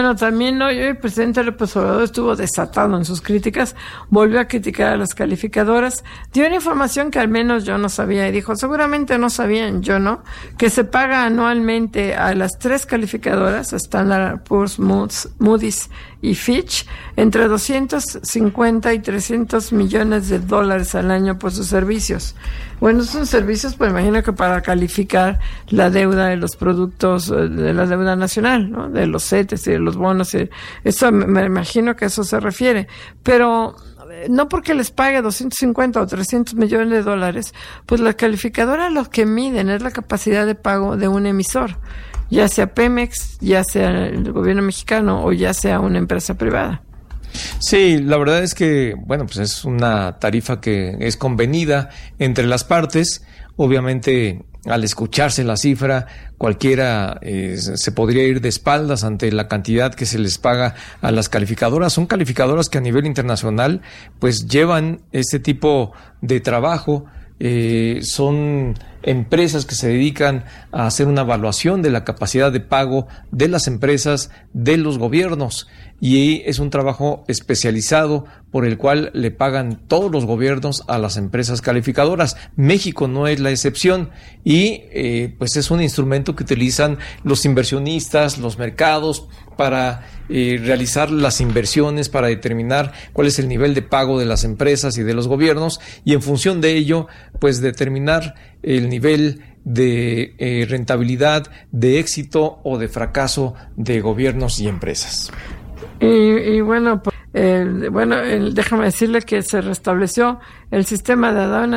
Bueno, también hoy el presidente López Obrador estuvo desatado en sus críticas, volvió a criticar a las calificadoras, dio una información que al menos yo no sabía y dijo, seguramente no sabían, yo no, que se paga anualmente a las 3 calificadoras, Standard & Poor's, Moody's y Fitch, entre 250 y 300 millones de dólares al año por sus servicios. Bueno, son servicios, pues imagino que para calificar la deuda de los productos de la deuda nacional, ¿no? De los CETES y de los bonos. Eso me imagino que a eso se refiere. Pero no porque les pague 250 o 300 millones de dólares, pues la calificadora lo que miden es la capacidad de pago de un emisor, ya sea Pemex, ya sea el gobierno mexicano o ya sea una empresa privada. Sí, la verdad es que, bueno, pues es una tarifa que es convenida entre las partes. Obviamente, al escucharse la cifra, cualquiera se podría ir de espaldas ante la cantidad que se les paga a las calificadoras. Son calificadoras que a nivel internacional pues llevan este tipo de trabajo. Son empresas que se dedican a hacer una evaluación de la capacidad de pago de las empresas, de los gobiernos, y es un trabajo especializado por el cual le pagan todos los gobiernos a las empresas calificadoras. México no es la excepción y pues es un instrumento que utilizan los inversionistas, los mercados para realizar las inversiones, para determinar cuál es el nivel de pago de las empresas y de los gobiernos, y en función de ello pues determinar el nivel de rentabilidad, de éxito o de fracaso de gobiernos y empresas. Y bueno, déjame decirle que se restableció el sistema de aduana